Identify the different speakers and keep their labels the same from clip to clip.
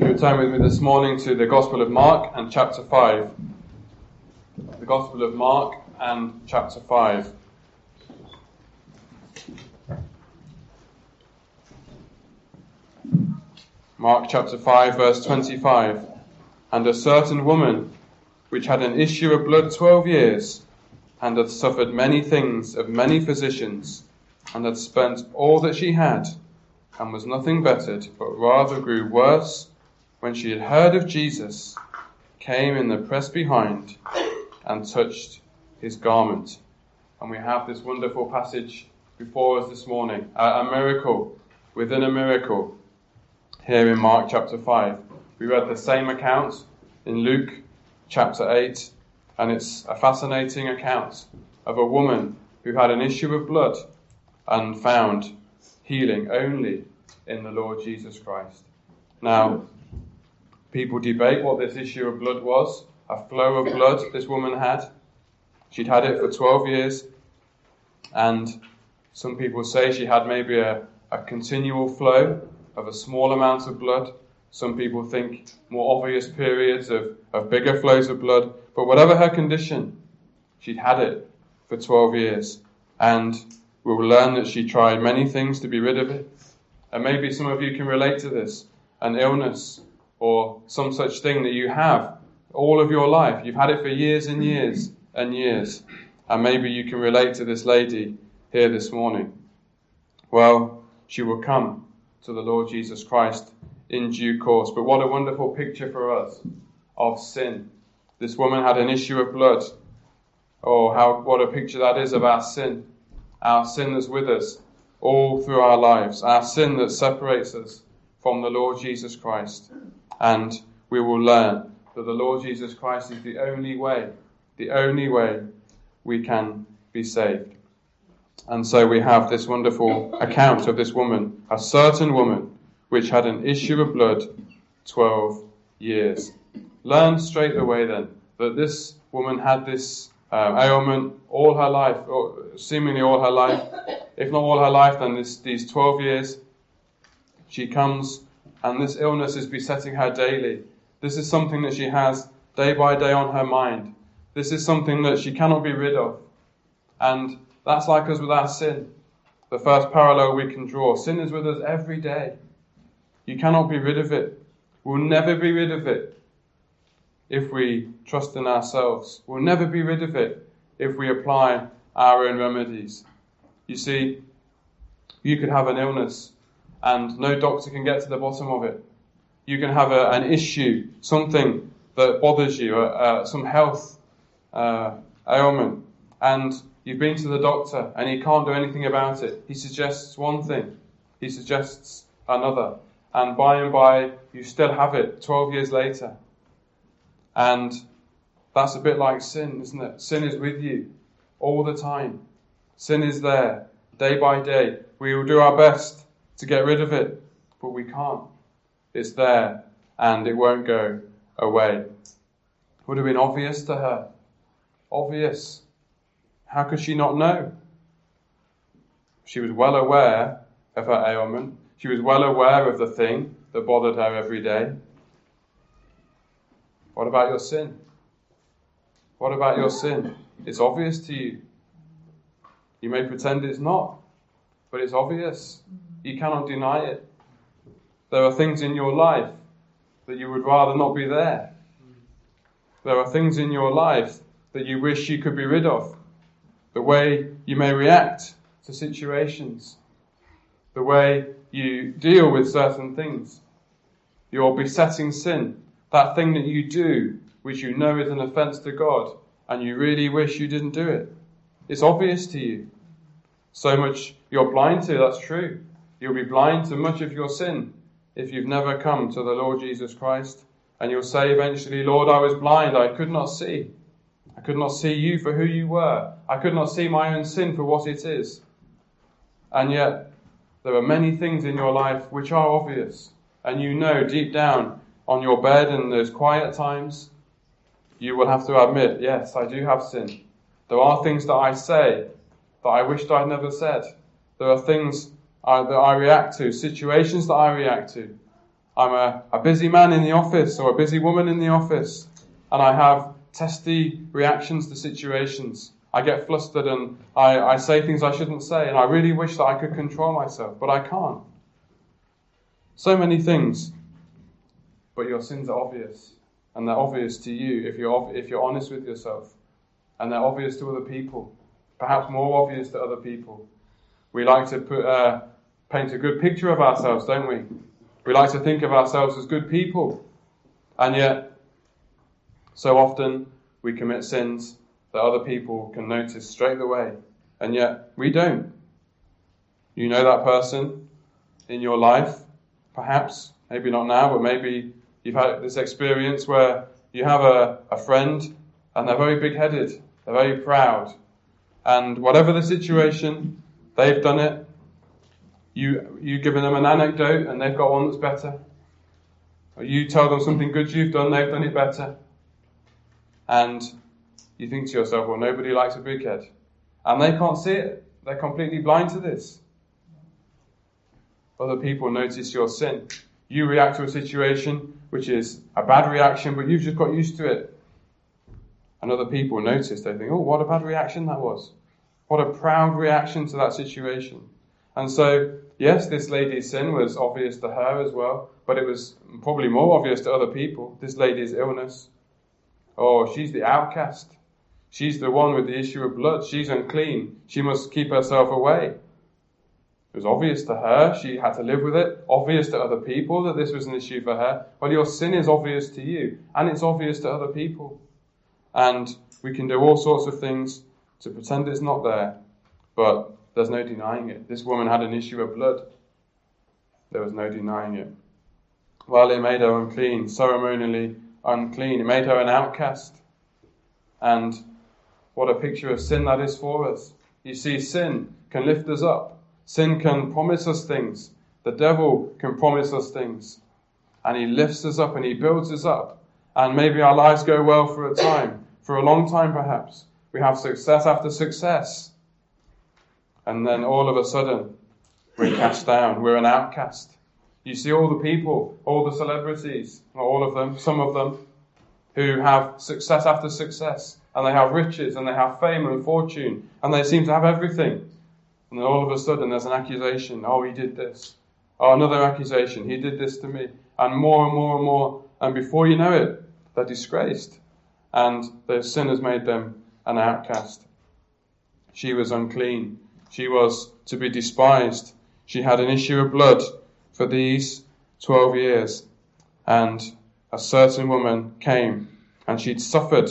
Speaker 1: You turn with me this morning to the Gospel of Mark and chapter 5. The Gospel of Mark and chapter 5. Mark chapter 5 verse 25. And a certain woman, which had an issue of blood 12 years, and had suffered many things of many physicians, and had spent all that she had, and was nothing bettered, but rather grew worse, when she had heard of Jesus, came in the press behind, and touched his garment. And we have this wonderful passage before us this morning, a miracle within a miracle, here in Mark chapter 5. We read the same account in Luke chapter 8, and it's a fascinating account of a woman who had an issue of blood and found healing only in the Lord Jesus Christ. Now, people debate what this issue of blood was. A flow of blood this woman had. She'd had it for 12 years, and some people say she had maybe a continual flow of a small amount of blood. Some people think more obvious periods of bigger flows of blood. But whatever her condition, she'd had it for 12 years. And we'll learn that she tried many things to be rid of it. And maybe some of you can relate to this. An illness or some such thing that you have all of your life. You've had it for years and years and years. And maybe you can relate to this lady here this morning. Well, she will come to the Lord Jesus Christ in due course. But what a wonderful picture for us of sin. This woman had an issue of blood. Oh, what a picture that is of our sin. Our sin that's with us all through our lives. Our sin that separates us from the Lord Jesus Christ. And we will learn that the Lord Jesus Christ is the only way we can be saved. And so we have this wonderful account of this woman, a certain woman, which had an issue of blood 12 years. Learn straight away then that this woman had this ailment all her life, or seemingly all her life. If not all her life, then these 12 years. She comes and this illness is besetting her daily. This is something that she has day by day on her mind. This is something that she cannot be rid of. And that's like us with our sin. The first parallel we can draw. Sin is with us every day. You cannot be rid of it. We'll never be rid of it if we trust in ourselves. We'll never be rid of it if we apply our own remedies. You see, you could have an illness and no doctor can get to the bottom of it. You can have an issue, something that bothers you, some health ailment, and you've been to the doctor and he can't do anything about it. He suggests one thing, he suggests another. And by, you still have it 12 years later. And that's a bit like sin, isn't it? Sin is with you all the time. Sin is there, day by day. We will do our best to get rid of it, but we can't. It's there, and it won't go away. Would have been obvious to her. Obvious. How could she not know? She was well aware of her ailment. She was well aware of the thing that bothered her every day. What about your sin? What about your sin? It's obvious to you. You may pretend it's not, but it's obvious. You cannot deny it. There are things in your life that you would rather not be there. There are things in your life that you wish you could be rid of. The way you may react to situations. The way you deal with certain things. Your besetting sin. That thing that you do, which you know is an offence to God, and you really wish you didn't do it. It's obvious to you. So much you're blind to, that's true. You'll be blind to much of your sin if you've never come to the Lord Jesus Christ. And you'll say eventually, Lord, I was blind, I could not see. I could not see you for who you were. I could not see my own sin for what it is. And yet, there are many things in your life which are obvious. And you know deep down on your bed in those quiet times, you will have to admit, yes, I do have sin. There are things that I say that I wished I'd never said. There are things that I react to, situations that I react to, I'm a busy man in the office or a busy woman in the office, and I have testy reactions to situations. I get flustered and I say things I shouldn't say, and I really wish that I could control myself, but I can't. So many things, but your sins are obvious, and they're obvious to you if you're honest with yourself, and they're obvious to other people, perhaps more obvious to other people. We like to paint a good picture of ourselves, don't we? We like to think of ourselves as good people, and yet so often we commit sins that other people can notice straight away, and yet we don't. You know that person in your life, perhaps, maybe not now, but maybe you've had this experience where you have a friend and they're very big-headed, they're very proud, and whatever the situation, they've done it. You've given them an anecdote and they've got one that's better. Or you tell them something good you've done, they've done it better. And you think to yourself, well, nobody likes a big head. And they can't see it. They're completely blind to this. Other people notice your sin. You react to a situation which is a bad reaction, but you've just got used to it. And other people notice, they think, oh, what a bad reaction that was. What a proud reaction to that situation. And so, yes, this lady's sin was obvious to her as well, but it was probably more obvious to other people. This lady's illness. Oh, she's the outcast. She's the one with the issue of blood. She's unclean. She must keep herself away. It was obvious to her. She had to live with it. Obvious to other people that this was an issue for her. Well, your sin is obvious to you, and it's obvious to other people. And we can do all sorts of things to pretend it's not there, but there's no denying it. This woman had an issue of blood. There was no denying it. Well, it made her unclean, ceremonially unclean. It made her an outcast. And what a picture of sin that is for us. You see, sin can lift us up. Sin can promise us things. The devil can promise us things. And he lifts us up and he builds us up. And maybe our lives go well for a time, for a long time perhaps. We have success after success. And then all of a sudden, we're cast down. We're an outcast. You see all the people, all the celebrities, not all of them, some of them, who have success after success. And they have riches, and they have fame and fortune, and they seem to have everything. And then all of a sudden there's an accusation. Oh, he did this. Oh, another accusation. He did this to me. And more and more and more. And before you know it, they're disgraced. And their sin has made them an outcast. She was unclean. She was to be despised. She had an issue of blood for these 12 years. And a certain woman came, and she'd suffered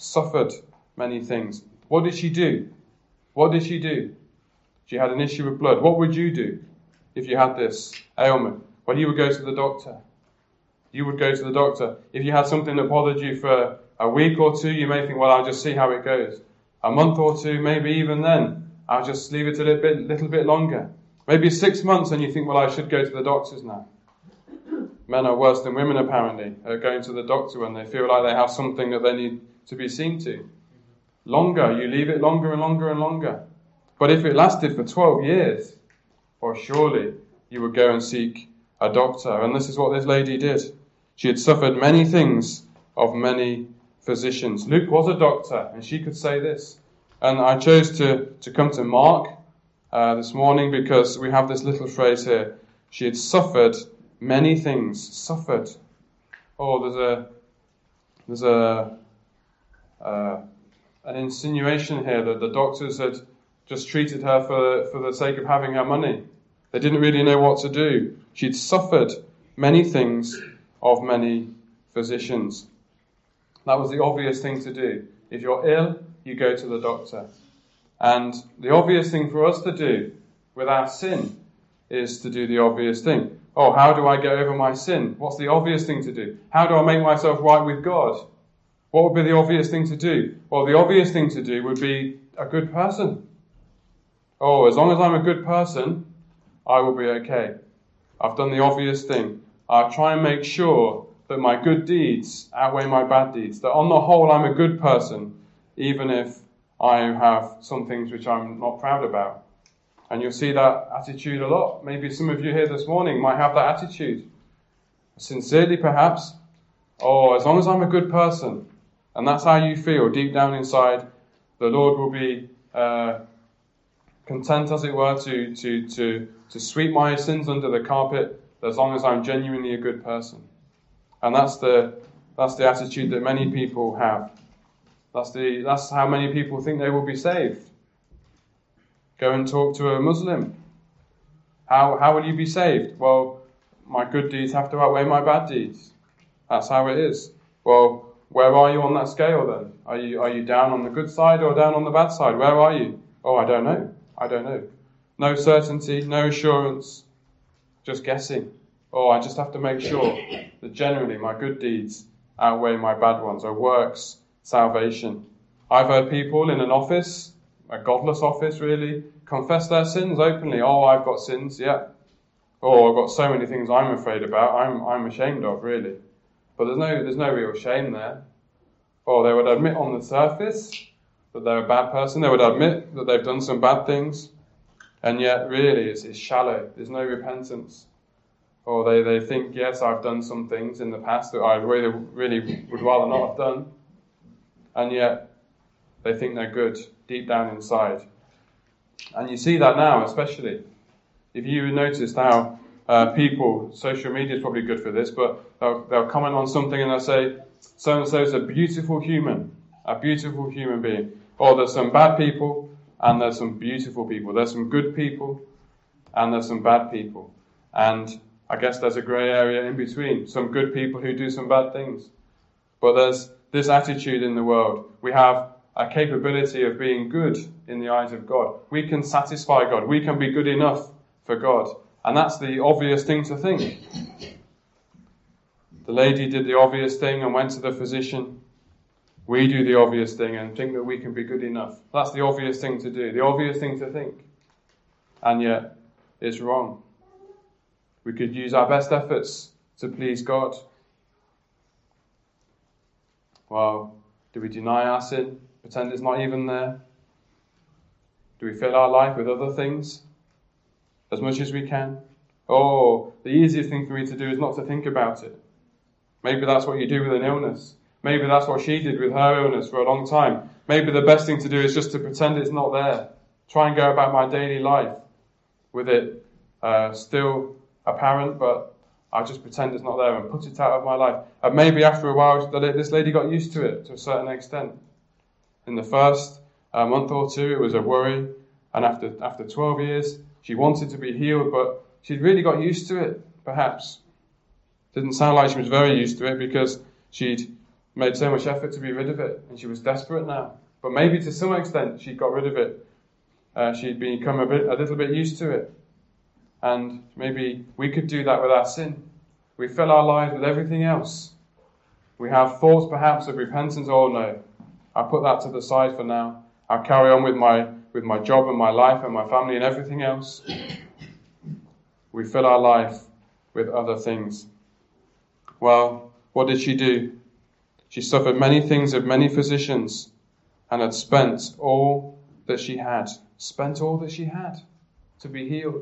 Speaker 1: many things. What did she do? What did she do? She had an issue of blood. What would you do if you had this ailment? Well, you would go to the doctor. You would go to the doctor. If you had something that bothered you for a week or two, you may think, well, I'll just see how it goes. A month or two, maybe even then, I'll just leave it a little bit longer. Maybe 6 months, and you think, well, I should go to the doctors now. Men are worse than women, apparently, at going to the doctor when they feel like they have something that they need to be seen to. Longer, you leave it longer and longer and longer. But if it lasted for 12 years, well, surely you would go and seek a doctor. And this is what this lady did. She had suffered many things of many physicians. Luke was a doctor, and she could say this. And I chose to come to Mark this morning because we have this little phrase here. She had suffered many things. Suffered. Oh, there's an insinuation here that the doctors had just treated her for the sake of having her money. They didn't really know what to do. She'd suffered many things of many physicians. That was the obvious thing to do. If you're ill, you go to the doctor. And the obvious thing for us to do with our sin is to do the obvious thing. Oh, how do I get over my sin? What's the obvious thing to do? How do I make myself right with God? What would be the obvious thing to do? Well, the obvious thing to do would be a good person. Oh, as long as I'm a good person, I will be okay. I've done the obvious thing. I'll try and make sure that my good deeds outweigh my bad deeds. That on the whole, I'm a good person, even if I have some things which I'm not proud about. And you'll see that attitude a lot. Maybe some of you here this morning might have that attitude. sincerely perhaps, or as long as I'm a good person, and that's how you feel deep down inside, the Lord will be content, as it were, to sweep my sins under the carpet, as long as I'm genuinely a good person. And that's the attitude that many people have. That's how many people think they will be saved. Go and talk to a Muslim. How will you be saved? Well, my good deeds have to outweigh my bad deeds. That's how it is. Well, where are you on that scale then? Are you down on the good side or down on the bad side? Where are you? Oh, I don't know. No certainty, no assurance, just guessing. Oh, I just have to make sure that generally my good deeds outweigh my bad ones, or works salvation. I've heard people in an office, a godless office really, confess their sins openly. Oh, I've got sins, yeah. Oh, I've got so many things I'm afraid about, I'm ashamed of, really. But there's no real shame there. Or they would admit on the surface that they're a bad person. They would admit that they've done some bad things. And yet, really, it's shallow. There's no repentance. Or they think, yes, I've done some things in the past that I really would rather not have done. And yet, they think they're good deep down inside. And you see that now, especially. If you noticed how people, social media is probably good for this, but they'll comment on something and they'll say, so-and-so is a beautiful human being. Or there's some bad people and there's some beautiful people. There's some good people and there's some bad people. And I guess there's a grey area in between. Some good people who do some bad things. But there's this attitude in the world. We have a capability of being good in the eyes of God. We can satisfy God. We can be good enough for God. And that's the obvious thing to think. The lady did the obvious thing and went to the physician. We do the obvious thing and think that we can be good enough. That's the obvious thing to do, the obvious thing to think. And yet, it's wrong. We could use our best efforts to please God. Well, do we deny our sin? Pretend it's not even there? Do we fill our life with other things as much as we can? Oh, the easiest thing for me to do is not to think about it. Maybe that's what you do with an illness. Maybe that's what she did with her illness for a long time. Maybe the best thing to do is just to pretend it's not there. Try and go about my daily life with it still apparent, but I'll just pretend it's not there and put it out of my life. And maybe after a while, this lady got used to it to a certain extent. In the first month or two, it was a worry. And after 12 years, she wanted to be healed, but she'd really got used to it, perhaps. Didn't sound like she was very used to it because she'd made so much effort to be rid of it, and she was desperate now. But maybe to some extent she got rid of it. She'd become a little bit used to it. And maybe we could do that with our sin. We fill our lives with everything else. We have thoughts perhaps of repentance. Oh no, I'll put that to the side for now. I'll carry on with my job and my life and my family and everything else. We fill our life with other things. Well, what did she do? She suffered many things of many physicians and had spent all that she had. Spent all that she had to be healed.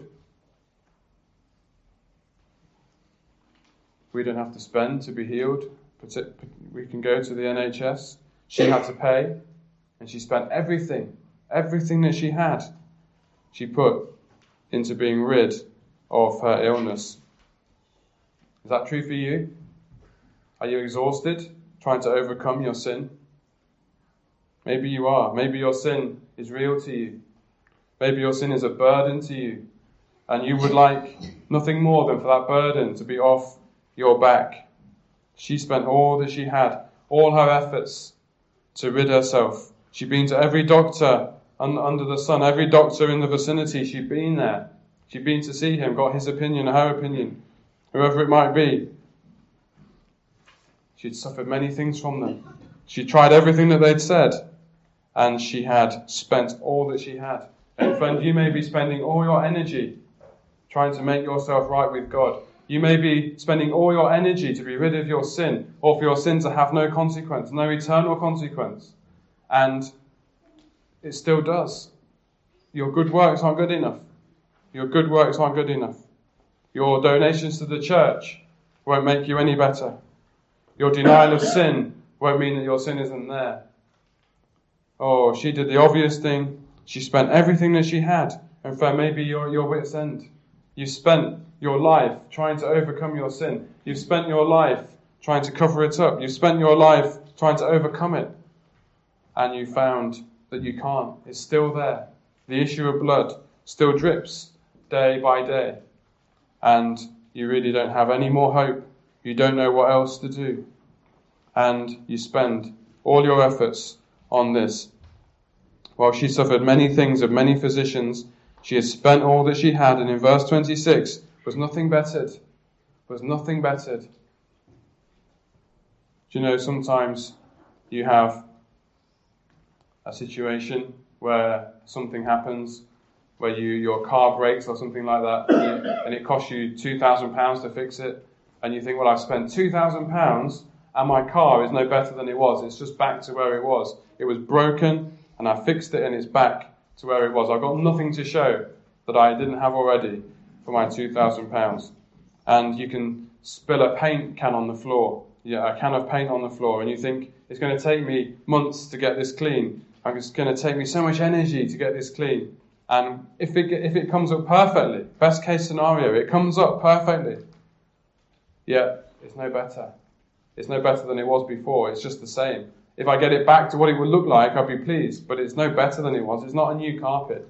Speaker 1: We don't have to spend to be healed. We can go to the NHS. She had to pay, and she spent everything that she had, she put into being rid of her illness. Is that true for you? Are you exhausted trying to overcome your sin? Maybe you are. Maybe your sin is real to you. Maybe your sin is a burden to you, and you would like nothing more than for that burden to be off your back. She spent all that she had, all her efforts to rid herself. She'd been to every doctor under the sun, every doctor in the vicinity. She'd been there. She'd been to see him, got his opinion, her opinion, whoever it might be. She'd suffered many things from them. She tried everything that they'd said, and she had spent all that she had. And friend, you may be spending all your energy trying to make yourself right with God. You may be spending all your energy to be rid of your sin, or for your sin to have no consequence, no eternal consequence. And it still does. Your good works aren't good enough. Your good works aren't good enough. Your donations to the church won't make you any better. Your denial of sin won't mean that your sin isn't there. Oh, she did the obvious thing. She spent everything that she had. And friend, maybe you're at your wit's end. You've spent your life trying to overcome your sin. You've spent your life trying to cover it up. You've spent your life trying to overcome it. And you found that you can't. It's still there. The issue of blood still drips day by day. And you really don't have any more hope. You don't know what else to do. And you spend all your efforts on this. While she suffered many things of many physicians, she has spent all that she had, and in verse 26 was nothing bettered. Was nothing bettered. Do you know, sometimes you have a situation where something happens, where your car breaks or something like that, and it costs you £2,000 to fix it, and you think, well, I've spent £2,000 and my car is no better than it was. It's just back to where it was. It was broken, and I fixed it, and it's back to where it was. I've got nothing to show that I didn't have already for my £2,000. And you can spill a paint can on the floor, a can of paint on the floor, and you think, it's going to take me months to get this clean. It's going to take me so much energy to get this clean. And if it comes up perfectly, best case scenario, it comes up perfectly, yet it's no better. It's no better than it was before. It's just the same. If I get it back to what it would look like, I'd be pleased. But it's no better than it was. It's not a new carpet.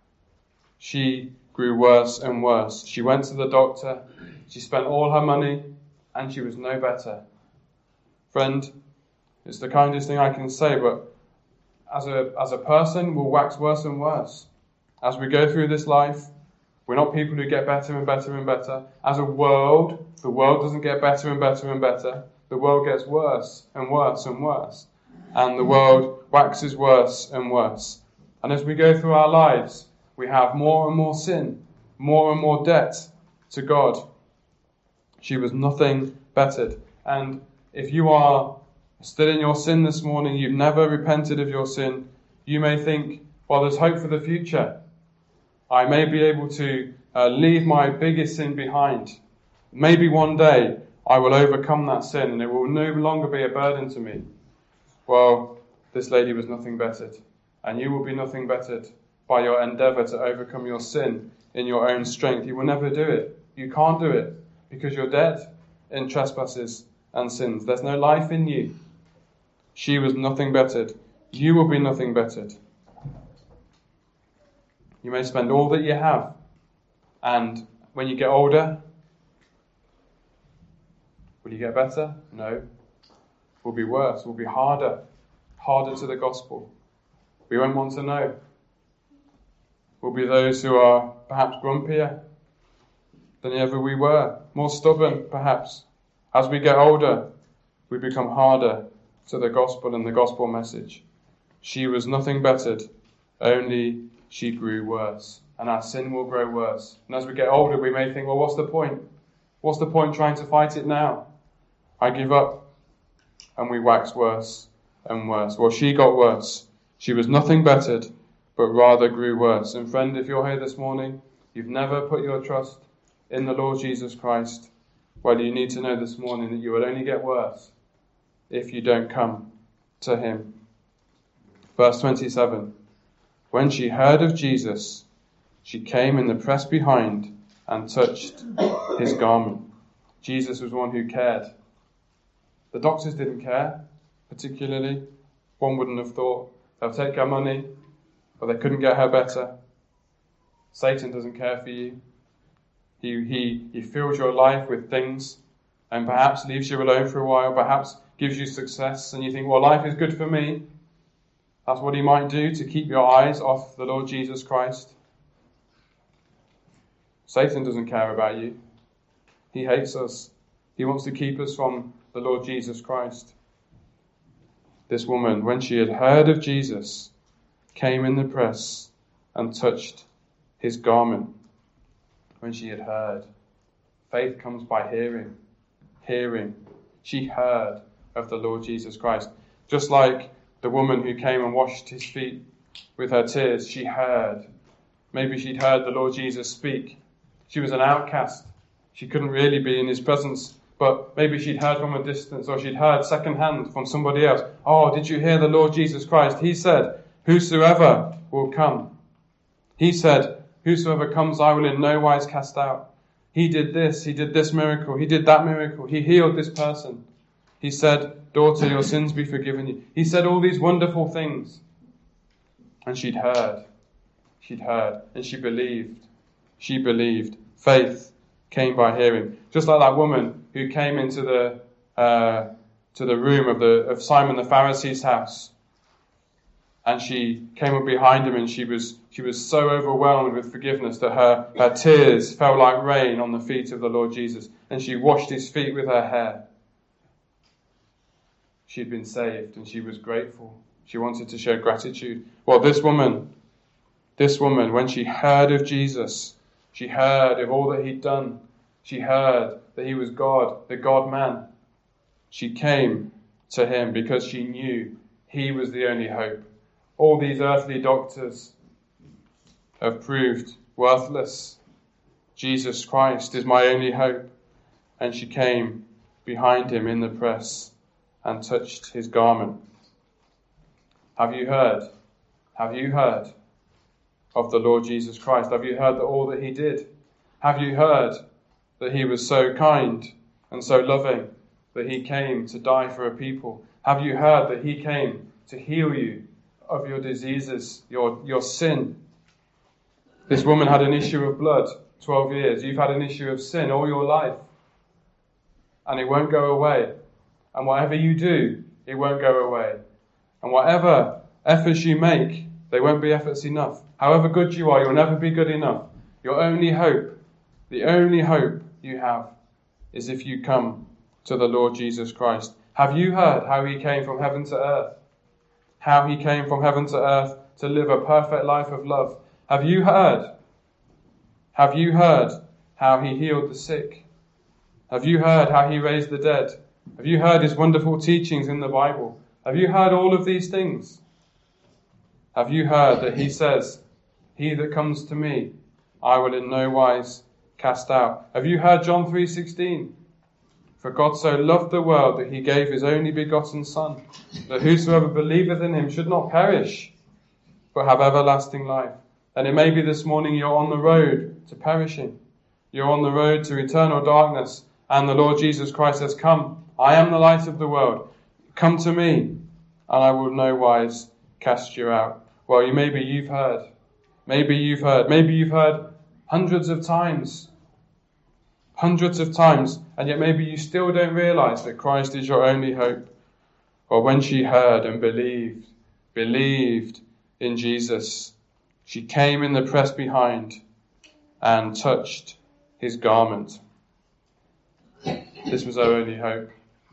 Speaker 1: She grew worse and worse. She went to the doctor. She spent all her money, and she was no better. Friend, it's the kindest thing I can say, but as a person, we'll wax worse and worse. As we go through this life, we're not people who get better and better and better. As a world, the world doesn't get better and better and better. The world gets worse and worse and worse. And the world waxes worse and worse. And as we go through our lives, we have more and more sin, more and more debt to God. She was nothing bettered. And if you are still in your sin this morning, you've never repented of your sin, you may think, well, there's hope for the future. I may be able to leave my biggest sin behind. Maybe one day I will overcome that sin and it will no longer be a burden to me. Well, this lady was nothing bettered, and you will be nothing bettered by your endeavour to overcome your sin in your own strength. You will never do it. You can't do it because you're dead in trespasses and sins. There's no life in you. She was nothing bettered. You will be nothing bettered. You may spend all that you have, and when you get older, will you get better? No. Will be worse, will be harder to the gospel. We won't want to know. We'll be those who are perhaps grumpier than ever we were, more stubborn perhaps. As we get older, we become harder to the gospel and the gospel message. She was nothing bettered, only she grew worse. And our sin will grow worse. And as we get older, we may think, well, what's the point? What's the point trying to fight it now? I give up. And we wax worse and worse. Well, she got worse. She was nothing bettered, but rather grew worse. And friend, if you're here this morning, you've never put your trust in the Lord Jesus Christ, well, you need to know this morning that you will only get worse if you don't come to him. Verse 27. When she heard of Jesus, she came in the press behind and touched his garment. Jesus was one who cared. The doctors didn't care, particularly. One wouldn't have thought they'll take her money, but they couldn't get her better. Satan doesn't care for you. He fills your life with things and perhaps leaves you alone for a while, perhaps gives you success, and you think, well, life is good for me. That's what he might do to keep your eyes off the Lord Jesus Christ. Satan doesn't care about you. He hates us. He wants to keep us from the Lord Jesus Christ. This woman, when she had heard of Jesus, came in the press and touched his garment. When she had heard. Faith comes by hearing. Hearing. She heard of the Lord Jesus Christ. Just like the woman who came and washed his feet with her tears, she heard. Maybe she'd heard the Lord Jesus speak. She was an outcast. She couldn't really be in his presence, But maybe she'd heard from a distance, or she'd heard secondhand from somebody else. Oh, did you hear the Lord Jesus Christ? He said, whosoever will come. He said, whosoever comes I will in no wise cast out. He did this miracle, he did that miracle, he healed this person. He said, daughter, your sins be forgiven you. He said all these wonderful things. And she'd heard, and she believed. She believed. Faith came by hearing. Just like that woman who came into the room of Simon the Pharisee's house. And she came up behind him, and she was so overwhelmed with forgiveness that her tears fell like rain on the feet of the Lord Jesus. And she washed his feet with her hair. She'd been saved, and she was grateful. She wanted to show gratitude. Well, this woman, when she heard of Jesus, she heard of all that he'd done. She heard that he was God, the God-man. She came to him because she knew he was the only hope. All these earthly doctors have proved worthless. Jesus Christ is my only hope. And she came behind him in the press and touched his garment. Have you heard? Have you heard of the Lord Jesus Christ? Have you heard all that he did? Have you heard that he was so kind and so loving that he came to die for a people? Have you heard that he came to heal you of your diseases, your sin? This woman had an issue of blood, 12 years. You've had an issue of sin all your life. And it won't go away. And whatever you do, it won't go away. And whatever efforts you make, they won't be efforts enough. However good you are, you'll never be good enough. Your only hope, the only hope you have, is if you come to the Lord Jesus Christ. Have you heard how he came from heaven to earth? How he came from heaven to earth to live a perfect life of love? Have you heard? Have you heard how he healed the sick? Have you heard how he raised the dead? Have you heard his wonderful teachings in the Bible? Have you heard all of these things? Have you heard that he says, he that comes to me, I will in no wise cast out? Have you heard John 3:16? For God so loved the world that he gave his only begotten Son, that whosoever believeth in him should not perish, but have everlasting life. And it may be this morning you're on the road to perishing. You're on the road to eternal darkness, and the Lord Jesus Christ has come. I am the light of the world. Come to me, and I will in no wise cast you out. Well, maybe you've heard. Maybe you've heard hundreds of times, and yet maybe you still don't realize that Christ is your only hope. Well, when she heard and believed in Jesus, she came in the press behind and touched his garment. This was her only hope.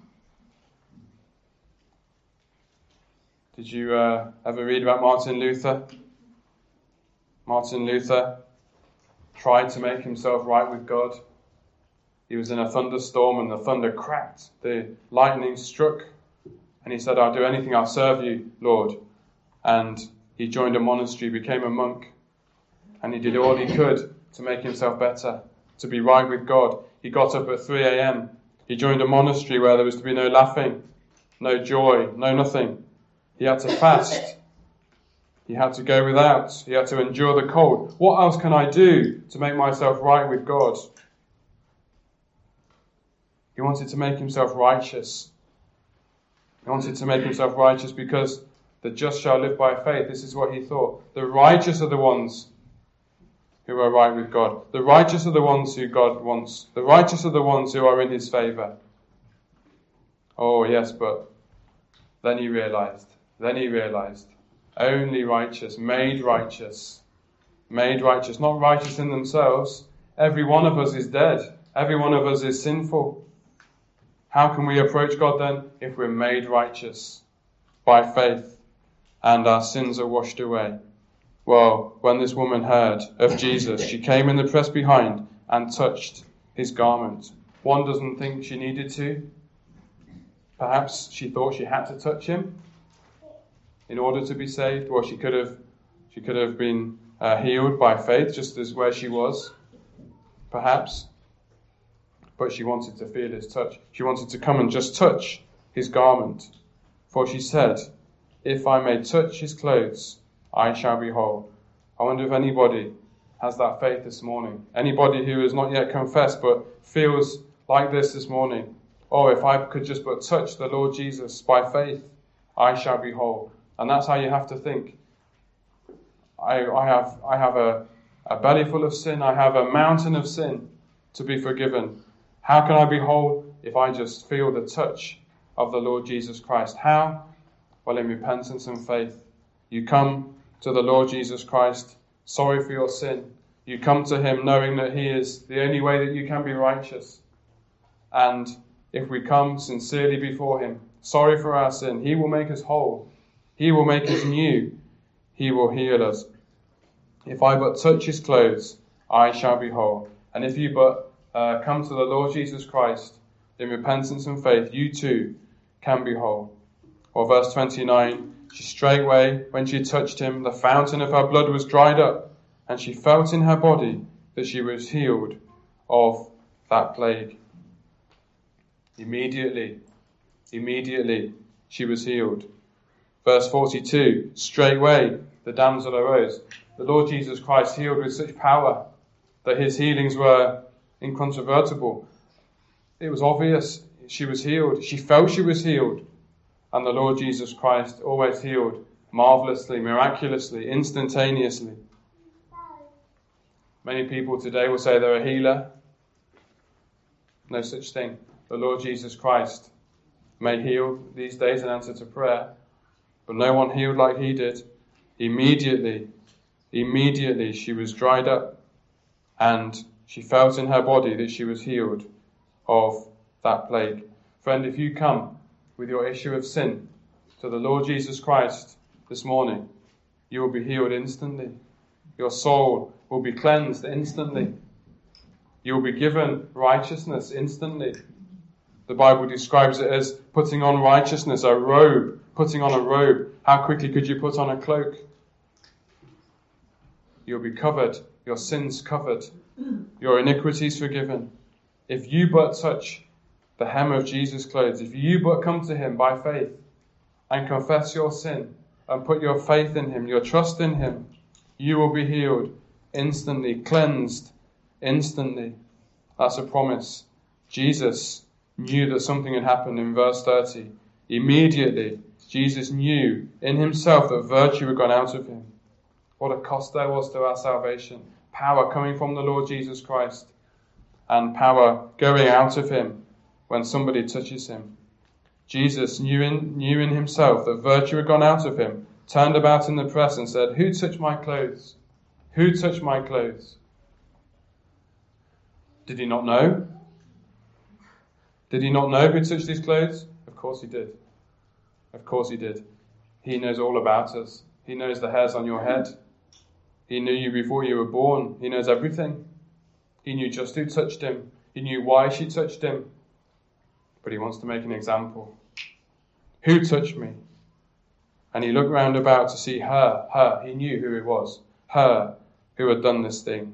Speaker 1: Did you ever read about Martin Luther? Martin Luther tried to make himself right with God. He was in a thunderstorm and the thunder cracked. The lightning struck. And he said, I'll do anything, I'll serve you, Lord. And he joined a monastery, became a monk. And he did all he could to make himself better, to be right with God. He got up at 3 a.m. He joined a monastery where there was to be no laughing, no joy, no nothing. He had to fast. He had to go without. He had to endure the cold. What else can I do to make myself right with God? He wanted to make himself righteous. He wanted to make himself righteous because the just shall live by faith. This is what he thought. The righteous are the ones who are right with God. The righteous are the ones who God wants. The righteous are the ones who are in his favour. Oh yes, but then he realised, only righteous, made righteous, not righteous in themselves. Every one of us is dead. Every one of us is sinful. How can we approach God then? If we're made righteous by faith and our sins are washed away. Well, when this woman heard of Jesus, she came in the press behind and touched his garment. One doesn't think she needed to. Perhaps she thought she had to touch him in order to be saved. Well, she could have been healed by faith, just as where she was, perhaps. but she wanted to feel his touch. She wanted to come and just touch his garment. For she said, "If I may touch his clothes, I shall be whole." I wonder if anybody has that faith this morning. Anybody who has not yet confessed but feels like this morning. "Oh, if I could just but touch the Lord Jesus by faith, I shall be whole." And that's how you have to think. I have a belly full of sin. I have a mountain of sin to be forgiven. How can I be whole if I just feel the touch of the Lord Jesus Christ? How? Well, in repentance and faith. You come to the Lord Jesus Christ, sorry for your sin. You come to him knowing that he is the only way that you can be righteous. And if we come sincerely before him, sorry for our sin, he will make us whole. He will make us new. He will heal us. "If I but touch his clothes, I shall be whole." And if you but come to the Lord Jesus Christ in repentance and faith, you too can be whole. Or verse 29, she straightway, when she touched him, the fountain of her blood was dried up, and she felt in her body that she was healed of that plague. Immediately, she was healed. Verse 42, straightway the damsel arose. The Lord Jesus Christ healed with such power that his healings were incontrovertible. It was obvious she was healed. She felt she was healed. And the Lord Jesus Christ always healed marvelously, miraculously, instantaneously. Many people today will say they're a healer. No such thing. The Lord Jesus Christ may heal these days in answer to prayer, but no one healed like he did. Immediately she was dried up, and she felt in her body that she was healed of that plague. Friend, if you come with your issue of sin to the Lord Jesus Christ this morning, you will be healed instantly. Your soul will be cleansed instantly. You will be given righteousness instantly. The Bible describes it as putting on righteousness, a robe, putting on a robe. How quickly could you put on a cloak? You'll be covered, your sins covered, your iniquities forgiven. If you but touch the hem of Jesus' clothes, if you but come to him by faith and confess your sin and put your faith in him, your trust in him, you will be healed instantly, cleansed instantly. That's a promise. Jesus knew that something had happened in verse 30. Immediately, Jesus knew in himself that virtue had gone out of him. What a cost there was to our salvation. Power coming from the Lord Jesus Christ and power going out of him when somebody touches him. Jesus knew in himself that virtue had gone out of him, turned about in the press and said, "Who touched my clothes? Who touched my clothes?" Did he not know? Did he not know who touched his clothes? Of course he did. Of course he did. He knows all about us. He knows the hairs on your head. He knew you before you were born. He knows everything. He knew just who touched him. He knew why she touched him. But he wants to make an example. Who touched me? And he looked round about to see her. He knew who it was. Her who had done this thing.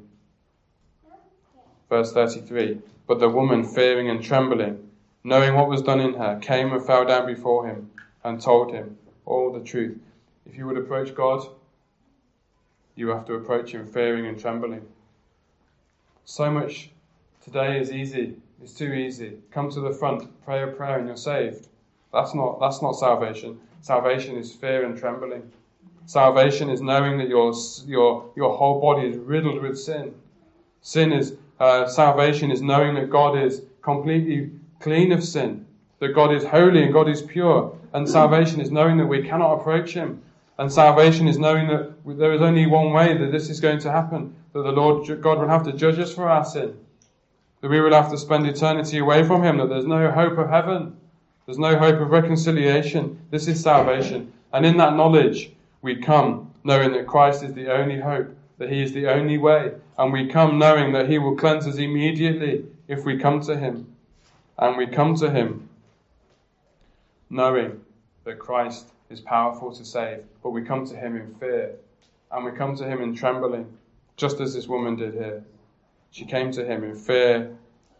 Speaker 1: Verse 33. But the woman, fearing and trembling, knowing what was done in her, came and fell down before him and told him all the truth. If you would approach God, you have to approach him fearing and trembling. So much today is easy. It's too easy. Come to the front, pray a prayer and you're saved. That's not salvation. Salvation is fear and trembling. Salvation is knowing that your whole body is riddled with sin. Salvation is knowing that God is completely clean of sin, that God is holy and God is pure. And salvation is knowing that we cannot approach him. And salvation is knowing that there is only one way that this is going to happen, that the Lord God will have to judge us for our sin, that we will have to spend eternity away from him, that there's no hope of heaven, there's no hope of reconciliation. This is salvation. And in that knowledge, we come knowing that Christ is the only hope, that he is the only way. And we come knowing that he will cleanse us immediately if we come to him. And we come to him knowing that Christ is powerful to save, but we come to him in fear, and we come to him in trembling, just as this woman did here. She came to him in fear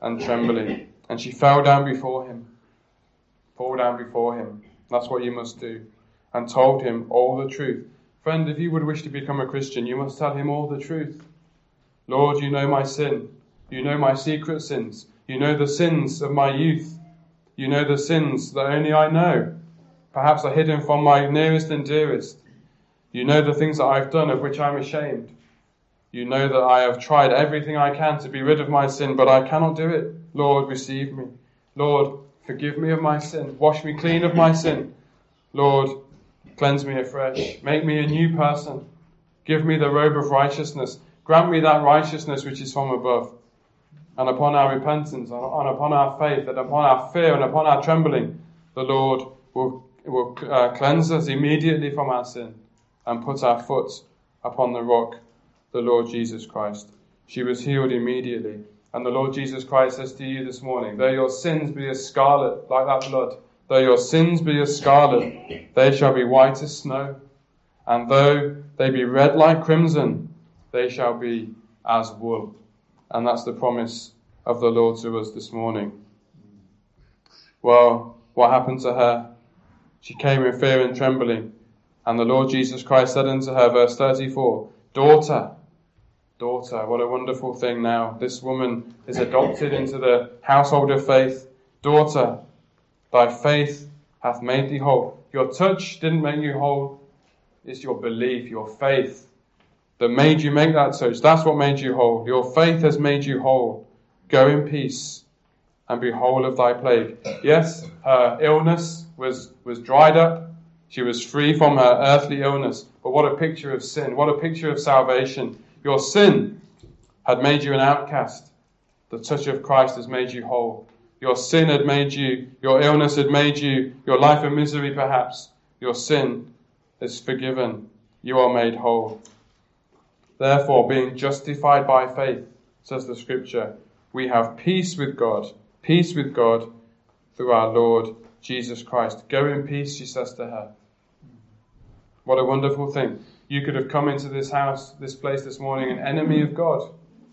Speaker 1: and trembling. And she fell down before him. Fall down before him. That's what you must do. And told him all the truth. Friend, if you would wish to become a Christian, you must tell him all the truth. Lord, you know my sin. You know my secret sins. You know the sins of my youth. You know the sins that only I know. Perhaps are hidden from my nearest and dearest. You know the things that I've done of which I'm ashamed. You know that I have tried everything I can to be rid of my sin, but I cannot do it. Lord, receive me. Lord, forgive me of my sin. Wash me clean of my sin. Lord, cleanse me afresh. Make me a new person. Give me the robe of righteousness. Grant me that righteousness which is from above. And upon our repentance, and upon our faith, and upon our fear, and upon our trembling, the Lord will cleanse us immediately from our sin and put our foot upon the rock, the Lord Jesus Christ. She was healed immediately. And the Lord Jesus Christ says to you this morning, though your sins be as scarlet, like that blood, though your sins be as scarlet, they shall be white as snow. And though they be red like crimson, they shall be as wool. And that's the promise of the Lord to us this morning. Well, what happened to her? She came in fear and trembling. And the Lord Jesus Christ said unto her, verse 34, Daughter, what a wonderful thing now. This woman is adopted into the household of faith. Daughter, thy faith hath made thee whole. Your touch didn't make you whole. It's your belief, your faith that made you make that touch. That's what made you whole. Your faith has made you whole. Go in peace and be whole of thy plague. Yes, her illness was dried up. She was free from her earthly illness. But what a picture of sin. What a picture of salvation. Your sin had made you an outcast. The touch of Christ has made you whole. Your sin had made you, your illness had made you, your life of misery perhaps. Your sin is forgiven. You are made whole. Therefore, being justified by faith, says the Scripture, we have peace with God through our Lord Jesus Christ. Go in peace, she says to her. What a wonderful thing. You could have come into this house, this place this morning, an enemy of God,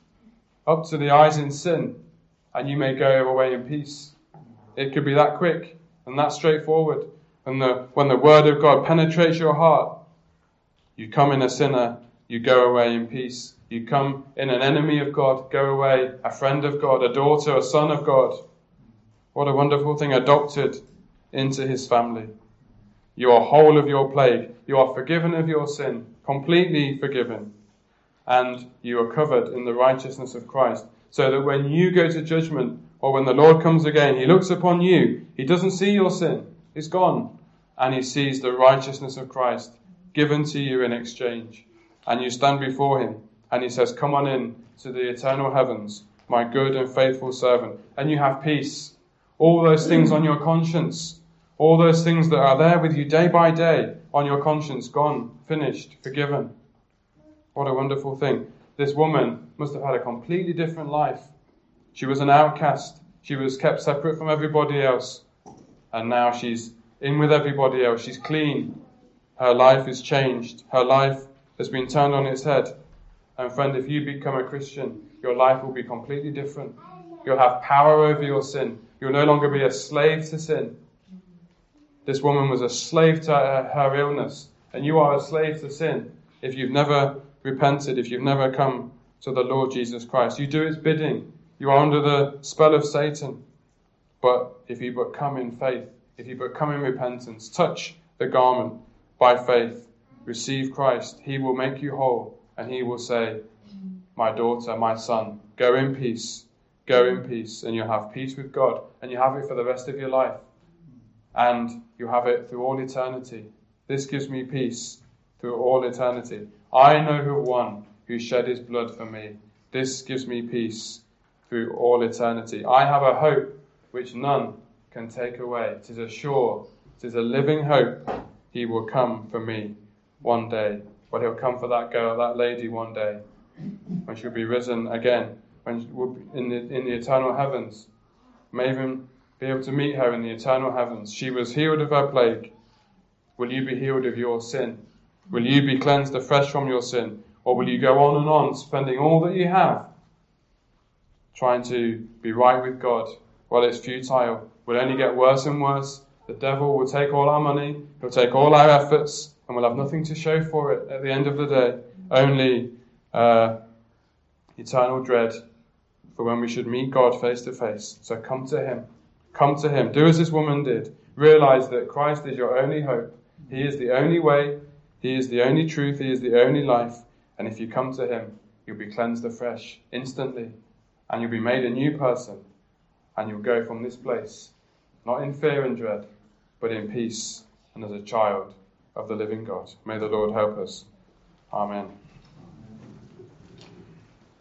Speaker 1: up to the eyes in sin, and you may go away in peace. It could be that quick and that straightforward. And when the word of God penetrates your heart, you come in a sinner, you go away in peace. You come in an enemy of God, go away a friend of God, a daughter, a son of God. What a wonderful thing, adopted into his family. You are whole of your plague. You are forgiven of your sin, completely forgiven. And you are covered in the righteousness of Christ. So that when you go to judgment, or when the Lord comes again, he looks upon you. He doesn't see your sin. It's gone. And he sees the righteousness of Christ given to you in exchange. And you stand before him. And he says, come on in to the eternal heavens, my good and faithful servant. And you have peace. All those things on your conscience, all those things that are there with you day by day on your conscience, gone, finished, forgiven. What a wonderful thing. This woman must have had a completely different life. She was an outcast. She was kept separate from everybody else. And now she's in with everybody else. She's clean. Her life is changed. Her life has been turned on its head. And friend, if you become a Christian, your life will be completely different. You'll have power over your sin. You'll no longer be a slave to sin. This woman was a slave to her illness. And you are a slave to sin if you've never repented, if you've never come to the Lord Jesus Christ. You do its bidding. You are under the spell of Satan. But if you but come in faith, if you but come in repentance, touch the garment by faith, receive Christ, he will make you whole. And he will say, my daughter, my son, go in peace, and you'll have peace with God, and you have it for the rest of your life, and you have it through all eternity. This gives me peace through all eternity. I know who one who shed his blood for me. This gives me peace through all eternity. I have a hope which none can take away. It is a sure, it is a living hope. He will come for me one day. But he'll come for that girl, that lady one day, when she'll be risen again, when we'll be in the eternal heavens. May even be able to meet her in the eternal heavens. She was healed of her plague. Will you be healed of your sin? Will you be cleansed afresh from your sin? Or will you go on and on, spending all that you have trying to be right with God, well, it's futile. We'll only get worse and worse. The devil will take all our money, he'll take all our efforts, and we'll have nothing to show for it at the end of the day. Only eternal dread for when we should meet God face to face. So come to him. Come to him. Do as this woman did. Realize that Christ is your only hope. He is the only way. He is the only truth. He is the only life. And if you come to him, you'll be cleansed afresh instantly. And you'll be made a new person. And you'll go from this place, not in fear and dread, but in peace and as a child of the living God. May the Lord help us. Amen.